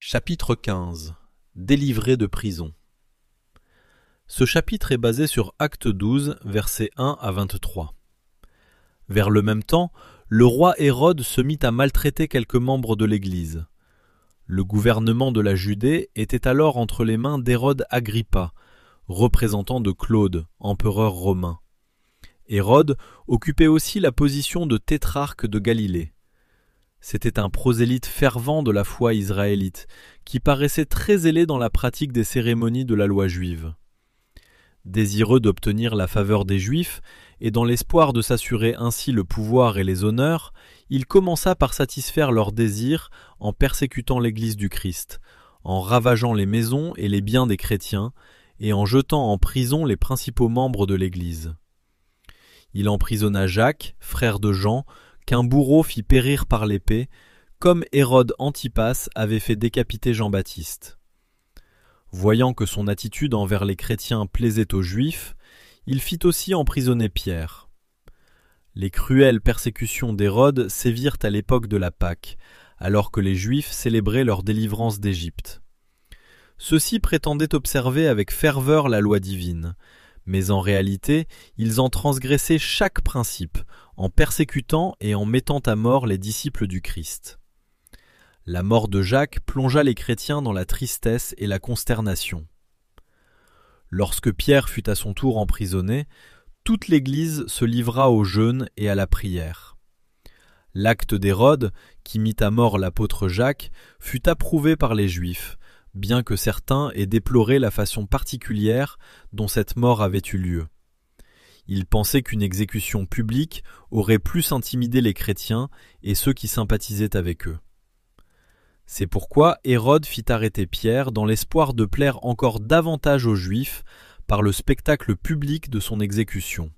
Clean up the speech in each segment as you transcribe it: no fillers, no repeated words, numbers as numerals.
Chapitre 15. Délivré de prison. Ce chapitre est basé sur Actes 12, versets 1 à 23. Vers le même temps, le roi Hérode se mit à maltraiter quelques membres de l'Église. Le gouvernement de la Judée était alors entre les mains d'Hérode Agrippa, représentant de Claude, empereur romain. Hérode occupait aussi la position de tétrarque de Galilée. C'était un prosélyte fervent de la foi israélite, qui paraissait très zélé dans la pratique des cérémonies de la loi juive. Désireux d'obtenir la faveur des Juifs, et dans l'espoir de s'assurer ainsi le pouvoir et les honneurs, il commença par satisfaire leurs désirs en persécutant l'Église du Christ, en ravageant les maisons et les biens des chrétiens, et en jetant en prison les principaux membres de l'Église. Il emprisonna Jacques, frère de Jean, qu'un bourreau fit périr par l'épée, comme Hérode Antipas avait fait décapiter Jean-Baptiste. Voyant que son attitude envers les chrétiens plaisait aux Juifs, il fit aussi emprisonner Pierre. Les cruelles persécutions d'Hérode sévirent à l'époque de la Pâque, alors que les Juifs célébraient leur délivrance d'Égypte. Ceux-ci prétendaient observer avec ferveur la loi divine, mais en réalité, ils en transgressaient chaque principe, en persécutant et en mettant à mort les disciples du Christ. La mort de Jacques plongea les chrétiens dans la tristesse et la consternation. Lorsque Pierre fut à son tour emprisonné, toute l'Église se livra au jeûne et à la prière. L'acte d'Hérode, qui mit à mort l'apôtre Jacques, fut approuvé par les Juifs, bien que certains aient déploré la façon particulière dont cette mort avait eu lieu. Ils pensaient qu'une exécution publique aurait plus intimidé les chrétiens et ceux qui sympathisaient avec eux. C'est pourquoi Hérode fit arrêter Pierre dans l'espoir de plaire encore davantage aux Juifs par le spectacle public de son exécution.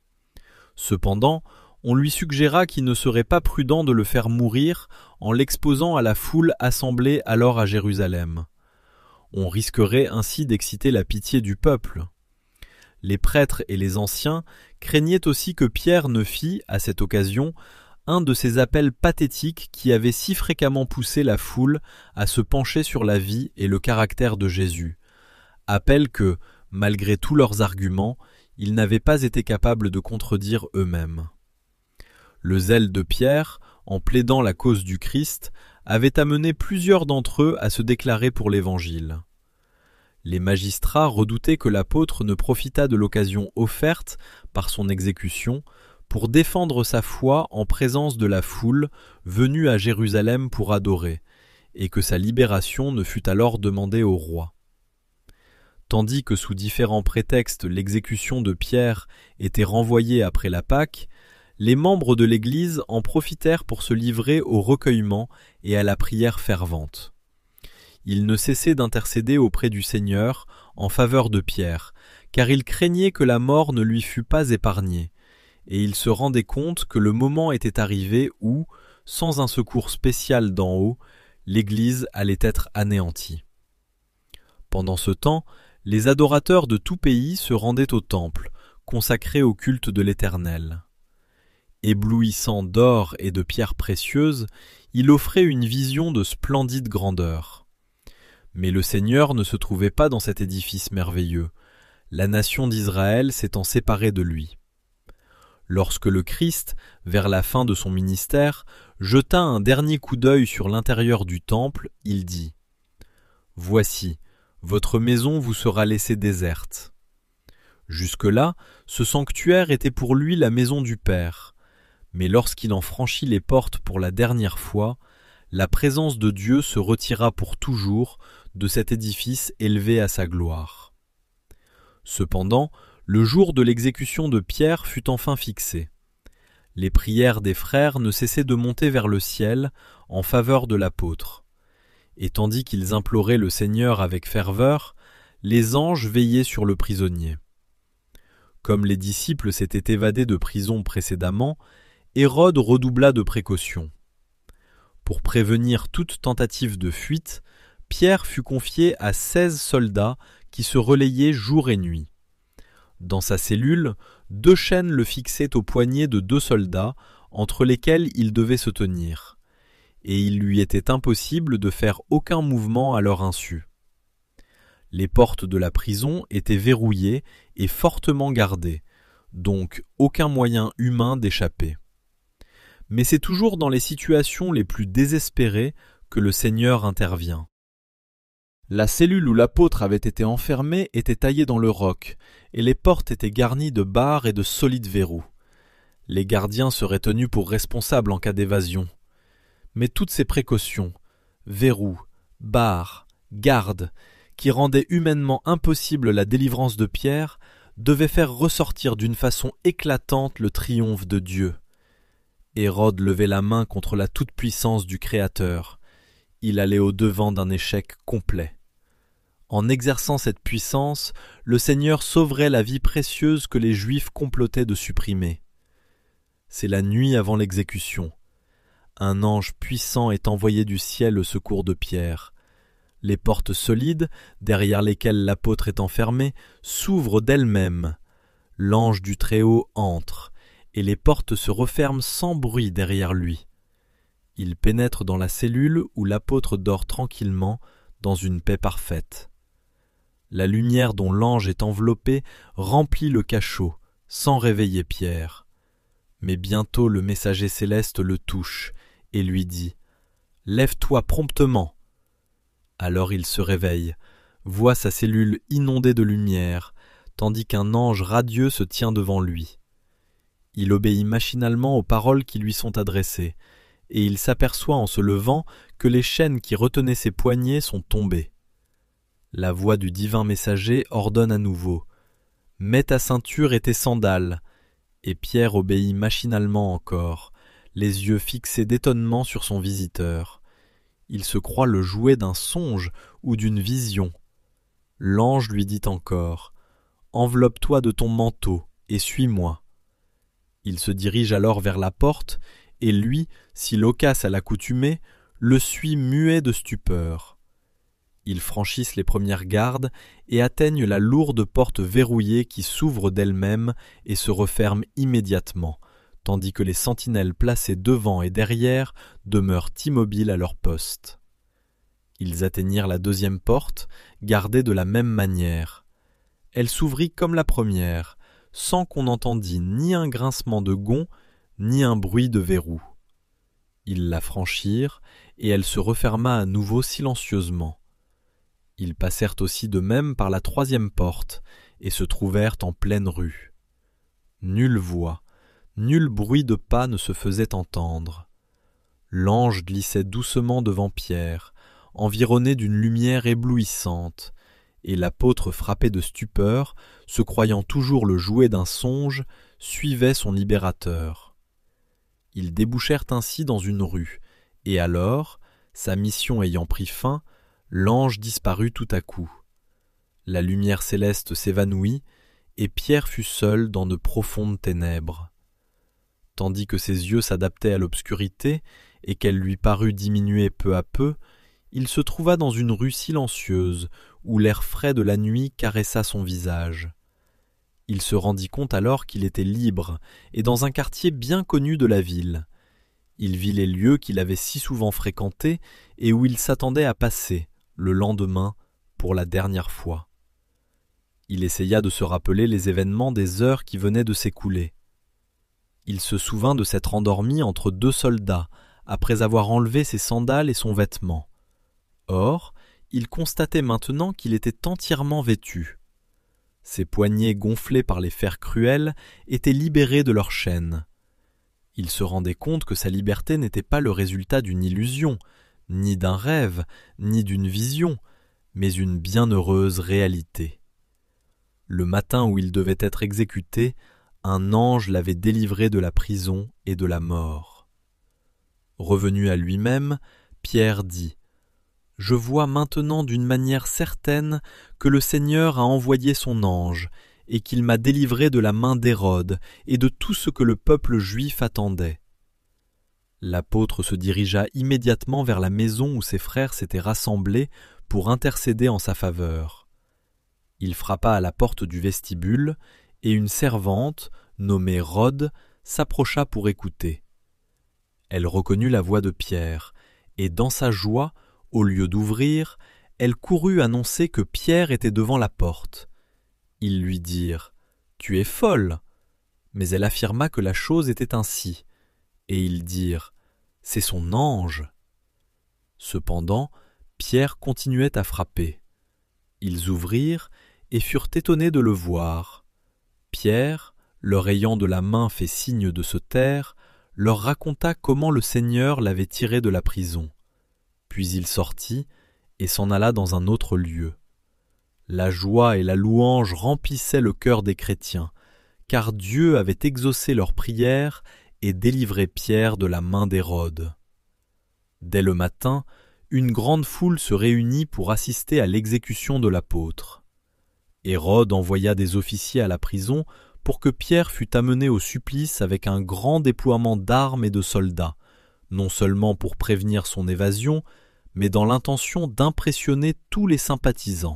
Cependant, on lui suggéra qu'il ne serait pas prudent de le faire mourir en l'exposant à la foule assemblée alors à Jérusalem. On risquerait ainsi d'exciter la pitié du peuple. Les prêtres et les anciens craignaient aussi que Pierre ne fît, à cette occasion, un de ces appels pathétiques qui avaient si fréquemment poussé la foule à se pencher sur la vie et le caractère de Jésus. Appels que, malgré tous leurs arguments, ils n'avaient pas été capables de contredire eux-mêmes. Le zèle de Pierre, en plaidant la cause du Christ, avait amené plusieurs d'entre eux à se déclarer pour l'Évangile. Les magistrats redoutaient que l'apôtre ne profitât de l'occasion offerte par son exécution pour défendre sa foi en présence de la foule venue à Jérusalem pour adorer, et que sa libération ne fût alors demandée au roi. Tandis que sous différents prétextes l'exécution de Pierre était renvoyée après la Pâque, les membres de l'Église en profitèrent pour se livrer au recueillement et à la prière fervente. Ils ne cessaient d'intercéder auprès du Seigneur en faveur de Pierre, car ils craignaient que la mort ne lui fût pas épargnée, et ils se rendaient compte que le moment était arrivé où, sans un secours spécial d'en haut, l'Église allait être anéantie. Pendant ce temps, les adorateurs de tout pays se rendaient au temple, consacré au culte de l'Éternel. Éblouissant d'or et de pierres précieuses, il offrait une vision de splendide grandeur. Mais le Seigneur ne se trouvait pas dans cet édifice merveilleux, la nation d'Israël s'étant séparée de lui. Lorsque le Christ, vers la fin de son ministère, jeta un dernier coup d'œil sur l'intérieur du temple, il dit « Voici, votre maison vous sera laissée déserte. » Jusque-là, ce sanctuaire était pour lui la maison du Père. Mais lorsqu'il en franchit les portes pour la dernière fois, la présence de Dieu se retira pour toujours de cet édifice élevé à sa gloire. Cependant, le jour de l'exécution de Pierre fut enfin fixé. Les prières des frères ne cessaient de monter vers le ciel en faveur de l'apôtre. Et tandis qu'ils imploraient le Seigneur avec ferveur, les anges veillaient sur le prisonnier. Comme les disciples s'étaient évadés de prison précédemment, Hérode redoubla de précautions. Pour prévenir toute tentative de fuite, Pierre fut confié à 16 soldats qui se relayaient jour et nuit. Dans sa cellule, 2 chaînes le fixaient aux poignets de 2 soldats, entre lesquels il devait se tenir. et il lui était impossible de faire aucun mouvement à leur insu. Les portes de la prison étaient verrouillées et fortement gardées, donc aucun moyen humain d'échapper. Mais c'est toujours dans les situations les plus désespérées que le Seigneur intervient. La cellule où l'apôtre avait été enfermé était taillée dans le roc, et les portes étaient garnies de barres et de solides verrous. Les gardiens seraient tenus pour responsables en cas d'évasion. Mais toutes ces précautions, verrous, barres, gardes, qui rendaient humainement impossible la délivrance de Pierre, devaient faire ressortir d'une façon éclatante le triomphe de Dieu. Hérode levait la main contre la toute-puissance du Créateur. Il allait au-devant d'un échec complet. En exerçant cette puissance, le Seigneur sauverait la vie précieuse que les Juifs complotaient de supprimer. C'est la nuit avant l'exécution. Un ange puissant est envoyé du ciel au secours de Pierre. Les portes solides, derrière lesquelles l'apôtre est enfermé, s'ouvrent d'elles-mêmes. L'ange du Très-Haut entre, et les portes se referment sans bruit derrière lui. Il pénètre dans la cellule où l'apôtre dort tranquillement, dans une paix parfaite. La lumière dont l'ange est enveloppé remplit le cachot, sans réveiller Pierre. Mais bientôt le messager céleste le touche et lui dit « Lève-toi promptement !» Alors il se réveille, voit sa cellule inondée de lumière, tandis qu'un ange radieux se tient devant lui. Il obéit machinalement aux paroles qui lui sont adressées, et il s'aperçoit en se levant que les chaînes qui retenaient ses poignets sont tombées. La voix du divin messager ordonne à nouveau « Mets ta ceinture et tes sandales !» Et Pierre obéit machinalement encore, les yeux fixés d'étonnement sur son visiteur. Il se croit le jouet d'un songe ou d'une vision. L'ange lui dit encore « Enveloppe-toi de ton manteau et suis-moi !» Il se dirige alors vers la porte, et lui, si loquace à l'accoutumée, le suit muet de stupeur. Ils franchissent les premières gardes et atteignent la lourde porte verrouillée qui s'ouvre d'elle-même et se referme immédiatement, tandis que les sentinelles placées devant et derrière demeurent immobiles à leur poste. Ils atteignirent la deuxième porte, gardée de la même manière. Elle s'ouvrit comme la première, sans qu'on entendît ni un grincement de gonds, ni un bruit de verrou. Ils la franchirent, et elle se referma à nouveau silencieusement. Ils passèrent aussi de même par la troisième porte, et se trouvèrent en pleine rue. Nulle voix, nul bruit de pas ne se faisait entendre. L'ange glissait doucement devant Pierre, environné d'une lumière éblouissante, et l'apôtre frappé de stupeur, se croyant toujours le jouet d'un songe, suivait son libérateur. Ils débouchèrent ainsi dans une rue, et alors, sa mission ayant pris fin, l'ange disparut tout à coup. La lumière céleste s'évanouit, et Pierre fut seul dans de profondes ténèbres. Tandis que ses yeux s'adaptaient à l'obscurité, et qu'elle lui parut diminuer peu à peu, il se trouva dans une rue silencieuse, où l'air frais de la nuit caressa son visage. Il se rendit compte alors qu'il était libre, et dans un quartier bien connu de la ville. Il vit les lieux qu'il avait si souvent fréquentés, et où il s'attendait à passer, le lendemain, pour la dernière fois. Il essaya de se rappeler les événements des heures qui venaient de s'écouler. Il se souvint de s'être endormi entre deux soldats, après avoir enlevé ses sandales et son vêtement. Or, il constatait maintenant qu'il était entièrement vêtu. Ses poignets gonflés par les fers cruels étaient libérés de leurs chaînes. Il se rendait compte que sa liberté n'était pas le résultat d'une illusion, ni d'un rêve, ni d'une vision, mais une bienheureuse réalité. Le matin où il devait être exécuté, un ange l'avait délivré de la prison et de la mort. Revenu à lui-même, Pierre dit « Je vois maintenant d'une manière certaine que le Seigneur a envoyé son ange et qu'il m'a délivré de la main d'Hérode et de tout ce que le peuple juif attendait. » L'apôtre se dirigea immédiatement vers la maison où ses frères s'étaient rassemblés pour intercéder en sa faveur. Il frappa à la porte du vestibule, et une servante, nommée Rhode, s'approcha pour écouter. Elle reconnut la voix de Pierre, Et dans sa joie, au lieu d'ouvrir, elle courut annoncer que Pierre était devant la porte. Ils lui dirent « Tu es folle !» Mais elle affirma que la chose était ainsi. Et ils dirent « C'est son ange !» Cependant, Pierre continuait à frapper. Ils ouvrirent et furent étonnés de le voir. Pierre, leur ayant de la main fait signe de se taire, leur raconta comment le Seigneur l'avait tiré de la prison. Puis il sortit et s'en alla dans un autre lieu. La joie et la louange remplissaient le cœur des chrétiens, car Dieu avait exaucé leurs prières et délivré Pierre de la main d'Hérode. Dès le matin, une grande foule se réunit pour assister à l'exécution de l'apôtre. Hérode envoya des officiers à la prison pour que Pierre fût amené au supplice avec un grand déploiement d'armes et de soldats, non seulement pour prévenir son évasion, mais dans l'intention d'impressionner tous les sympathisants.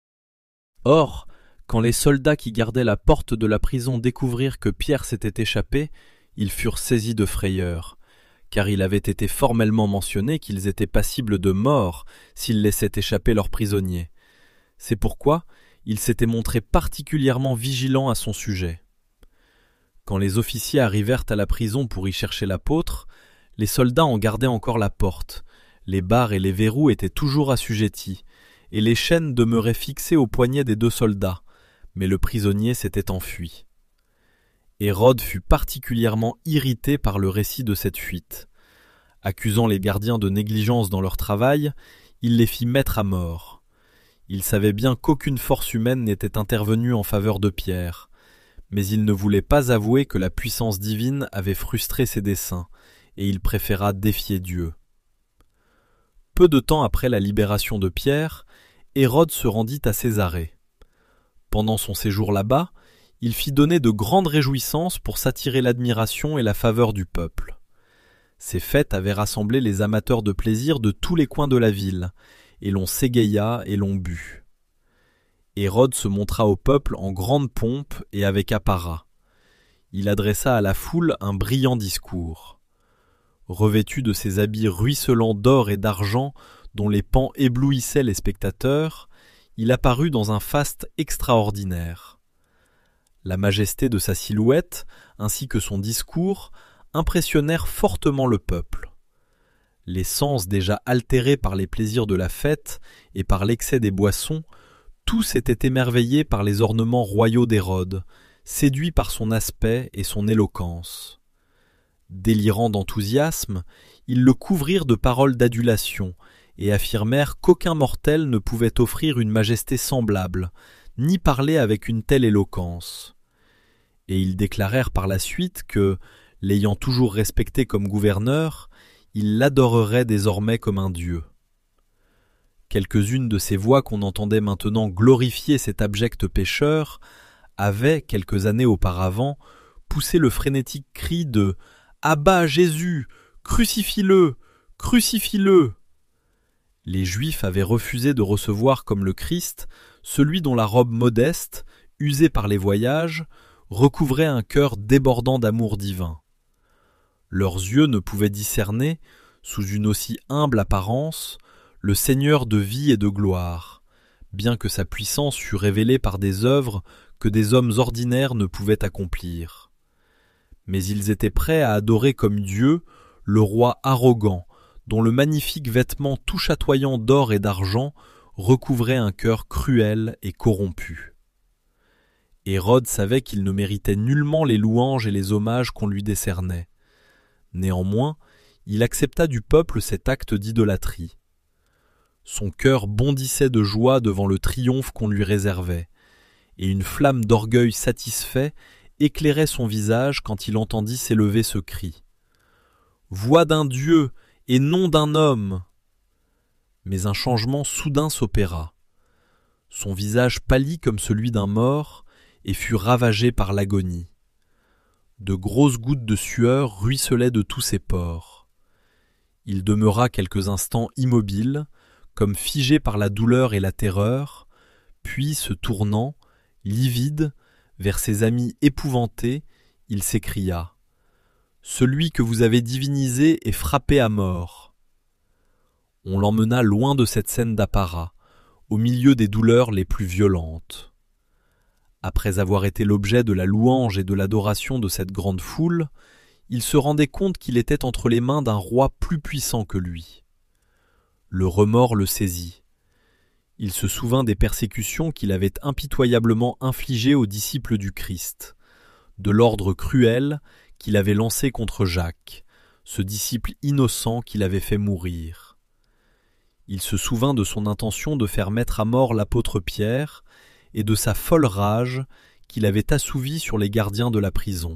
Or, quand les soldats qui gardaient la porte de la prison découvrirent que Pierre s'était échappé, ils furent saisis de frayeur, car il avait été formellement mentionné qu'ils étaient passibles de mort s'ils laissaient échapper leurs prisonniers. C'est pourquoi ils s'étaient montrés particulièrement vigilants à son sujet. Quand les officiers arrivèrent à la prison pour y chercher l'apôtre, les soldats en gardaient encore la porte, les barres et les verrous étaient toujours assujettis, et les chaînes demeuraient fixées aux poignets des 2 soldats, mais le prisonnier s'était enfui. Hérode fut particulièrement irrité par le récit de cette fuite. Accusant les gardiens de négligence dans leur travail, il les fit mettre à mort. Il savait bien qu'aucune force humaine n'était intervenue en faveur de Pierre, mais il ne voulait pas avouer que la puissance divine avait frustré ses desseins, et il préféra défier Dieu. Peu de temps après la libération de Pierre, Hérode se rendit à Césarée. Pendant son séjour là-bas, il fit donner de grandes réjouissances pour s'attirer l'admiration et la faveur du peuple. Ces fêtes avaient rassemblé les amateurs de plaisir de tous les coins de la ville, et l'on s'égaya et l'on but. Hérode se montra au peuple en grande pompe et avec apparat. Il adressa à la foule un brillant discours. Revêtu de ses habits ruisselants d'or et d'argent dont les pans éblouissaient les spectateurs, il apparut dans un faste extraordinaire. La majesté de sa silhouette, ainsi que son discours, impressionnèrent fortement le peuple. Les sens déjà altérés par les plaisirs de la fête et par l'excès des boissons, tous étaient émerveillés par les ornements royaux d'Hérode, séduits par son aspect et son éloquence. Délirant d'enthousiasme, ils le couvrirent de paroles d'adulation et affirmèrent qu'aucun mortel ne pouvait offrir une majesté semblable, ni parler avec une telle éloquence. Et ils déclarèrent par la suite que, l'ayant toujours respecté comme gouverneur, ils l'adoreraient désormais comme un dieu. Quelques-unes de ces voix qu'on entendait maintenant glorifier cet abject pécheur avaient, quelques années auparavant, poussé le frénétique cri de « À bas Jésus! Crucifie-le! Crucifie-le » Les Juifs avaient refusé de recevoir comme le Christ celui dont la robe modeste, usée par les voyages, recouvrait un cœur débordant d'amour divin. Leurs yeux ne pouvaient discerner, sous une aussi humble apparence, le Seigneur de vie et de gloire, bien que sa puissance fût révélée par des œuvres que des hommes ordinaires ne pouvaient accomplir. Mais ils étaient prêts à adorer comme Dieu le roi arrogant, dont le magnifique vêtement tout chatoyant d'or et d'argent recouvrait un cœur cruel et corrompu. Hérode savait qu'il ne méritait nullement les louanges et les hommages qu'on lui décernait. Néanmoins, il accepta du peuple cet acte d'idolâtrie. Son cœur bondissait de joie devant le triomphe qu'on lui réservait, et une flamme d'orgueil satisfait éclairait son visage quand il entendit s'élever ce cri. « Voix d'un Dieu et non d'un homme !» Mais un changement soudain s'opéra. Son visage pâlit comme celui d'un mort et fut ravagé par l'agonie. De grosses gouttes de sueur ruisselaient de tous ses pores. Il demeura quelques instants immobile, comme figé par la douleur et la terreur, puis, se tournant, livide, vers ses amis épouvantés, il s'écria « Celui que vous avez divinisé est frappé à mort. » On l'emmena loin de cette scène d'apparat, au milieu des douleurs les plus violentes. Après avoir été l'objet de la louange et de l'adoration de cette grande foule, il se rendait compte qu'il était entre les mains d'un roi plus puissant que lui. Le remords le saisit. Il se souvint des persécutions qu'il avait impitoyablement infligées aux disciples du Christ, de l'ordre cruel qu'il avait lancé contre Jacques, ce disciple innocent qu'il avait fait mourir. Il se souvint de son intention de faire mettre à mort l'apôtre Pierre et de sa folle rage qu'il avait assouvie sur les gardiens de la prison.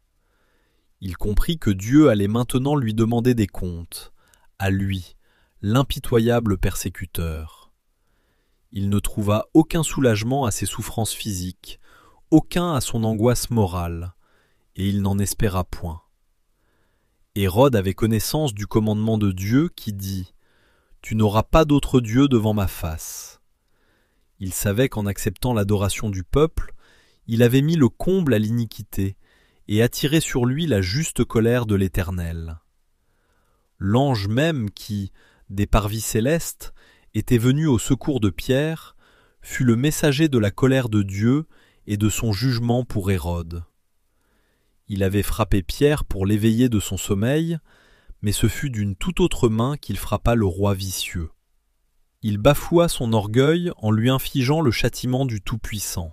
Il comprit que Dieu allait maintenant lui demander des comptes, à lui, l'impitoyable persécuteur. Il ne trouva aucun soulagement à ses souffrances physiques, aucun à son angoisse morale, et il n'en espéra point. Hérode avait connaissance du commandement de Dieu qui dit « Tu n'auras pas d'autre Dieu devant ma face ». Il savait qu'en acceptant l'adoration du peuple, il avait mis le comble à l'iniquité et attiré sur lui la juste colère de l'Éternel. L'ange même qui, des parvis célestes, était venu au secours de Pierre, fut le messager de la colère de Dieu et de son jugement pour Hérode. Il avait frappé Pierre pour l'éveiller de son sommeil, mais ce fut d'une toute autre main qu'il frappa le roi vicieux. Il bafoua son orgueil en lui infligeant le châtiment du Tout-Puissant.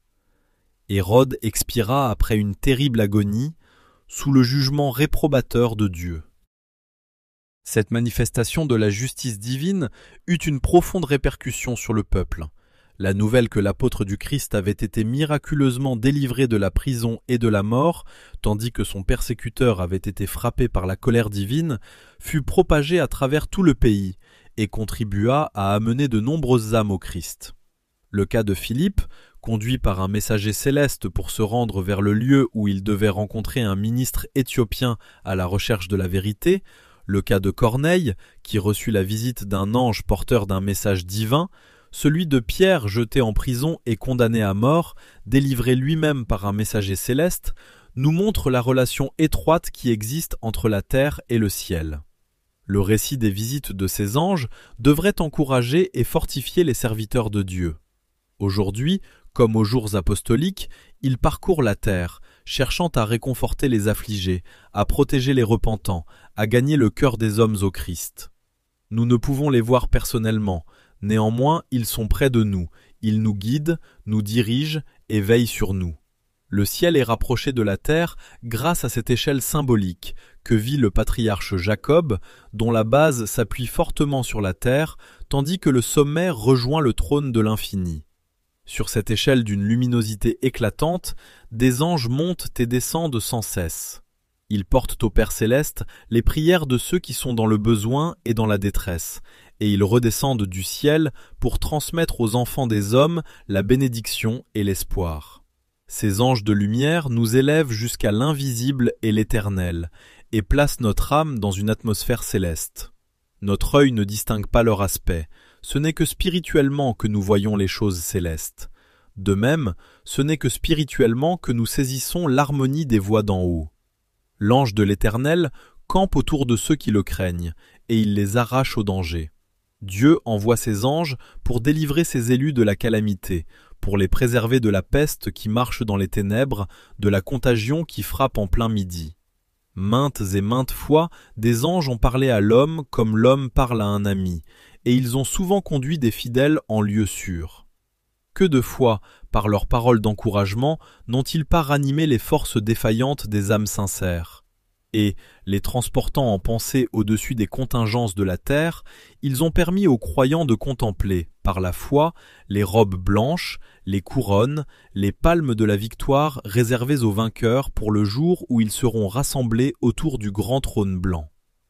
Hérode expira après une terrible agonie, sous le jugement réprobateur de Dieu. Cette manifestation de la justice divine eut une profonde répercussion sur le peuple. La nouvelle que l'apôtre du Christ avait été miraculeusement délivré de la prison et de la mort, tandis que son persécuteur avait été frappé par la colère divine, fut propagée à travers tout le pays et contribua à amener de nombreuses âmes au Christ. Le cas de Philippe, conduit par un messager céleste pour se rendre vers le lieu où il devait rencontrer un ministre éthiopien à la recherche de la vérité, le cas de Corneille, qui reçut la visite d'un ange porteur d'un message divin, celui de Pierre jeté en prison et condamné à mort, délivré lui-même par un messager céleste, nous montre la relation étroite qui existe entre la terre et le ciel. Le récit des visites de ces anges devrait encourager et fortifier les serviteurs de Dieu. Aujourd'hui, comme aux jours apostoliques, ils parcourent la terre, cherchant à réconforter les affligés, à protéger les repentants, à gagner le cœur des hommes au Christ. Nous ne pouvons les voir personnellement, néanmoins ils sont près de nous, ils nous guident, nous dirigent et veillent sur nous. Le ciel est rapproché de la terre grâce à cette échelle symbolique que vit le patriarche Jacob, dont la base s'appuie fortement sur la terre, tandis que le sommet rejoint le trône de l'infini. Sur cette échelle d'une luminosité éclatante, des anges montent et descendent sans cesse. Ils portent au Père céleste les prières de ceux qui sont dans le besoin et dans la détresse, et ils redescendent du ciel pour transmettre aux enfants des hommes la bénédiction et l'espoir. Ces anges de lumière nous élèvent jusqu'à l'invisible et l'éternel, et placent notre âme dans une atmosphère céleste. Notre œil ne distingue pas leur aspect, ce n'est que spirituellement que nous voyons les choses célestes. De même, ce n'est que spirituellement que nous saisissons l'harmonie des voix d'en haut. L'ange de l'Éternel campe autour de ceux qui le craignent, et il les arrache au danger. Dieu envoie ses anges pour délivrer ses élus de la calamité, pour les préserver de la peste qui marche dans les ténèbres, de la contagion qui frappe en plein midi. Maintes et maintes fois, des anges ont parlé à l'homme comme l'homme parle à un ami, et ils ont souvent conduit des fidèles en lieu sûr. Que de fois, par leurs paroles d'encouragement, n'ont-ils pas ranimé les forces défaillantes des âmes sincères? Et, les transportant en pensée au-dessus des contingences de la terre, ils ont permis aux croyants de contempler, par la foi, les robes blanches, les couronnes, les palmes de la victoire réservées aux vainqueurs pour le jour où ils seront rassemblés autour du grand trône blanc.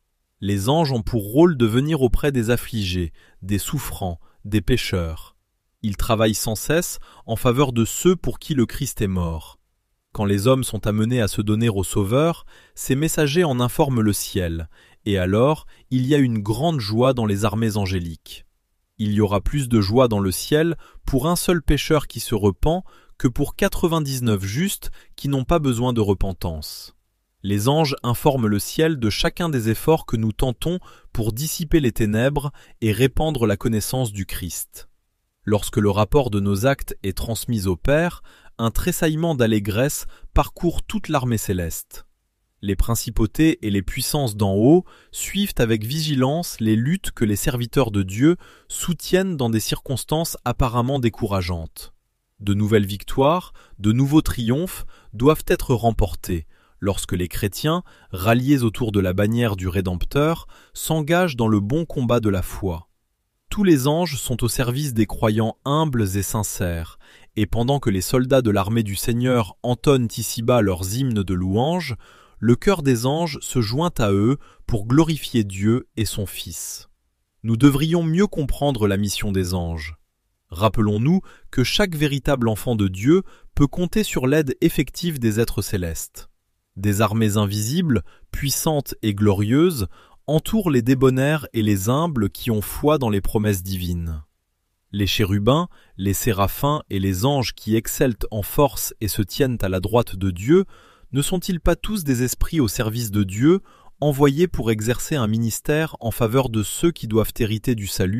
Les anges ont pour rôle de venir auprès des affligés, des souffrants, des pécheurs. Ils travaillent sans cesse en faveur de ceux pour qui le Christ est mort. Quand les hommes sont amenés à se donner au Sauveur, ces messagers en informent le ciel, et alors il y a une grande joie dans les armées angéliques. Il y aura plus de joie dans le ciel pour un seul pécheur qui se repent que pour 99 justes qui n'ont pas besoin de repentance. Les anges informent le ciel de chacun des efforts que nous tentons pour dissiper les ténèbres et répandre la connaissance du Christ. Lorsque le rapport de nos actes est transmis au Père, un tressaillement d'allégresse parcourt toute l'armée céleste. Les principautés et les puissances d'en haut suivent avec vigilance les luttes que les serviteurs de Dieu soutiennent dans des circonstances apparemment décourageantes. De nouvelles victoires, de nouveaux triomphes doivent être remportés lorsque les chrétiens, ralliés autour de la bannière du Rédempteur, s'engagent dans le bon combat de la foi. Tous les anges sont au service des croyants humbles et sincères, et pendant que les soldats de l'armée du Seigneur entonnent ici-bas leurs hymnes de louange, le chœur des anges se joint à eux pour glorifier Dieu et son Fils. Nous devrions mieux comprendre la mission des anges. Rappelons-nous que chaque véritable enfant de Dieu peut compter sur l'aide effective des êtres célestes. Des armées invisibles, puissantes et glorieuses, entourent les débonnaires et les humbles qui ont foi dans les promesses divines. Les chérubins, les séraphins et les anges qui excellent en force et se tiennent à la droite de Dieu, ne sont-ils pas tous des esprits au service de Dieu, envoyés pour exercer un ministère en faveur de ceux qui doivent hériter du salut ?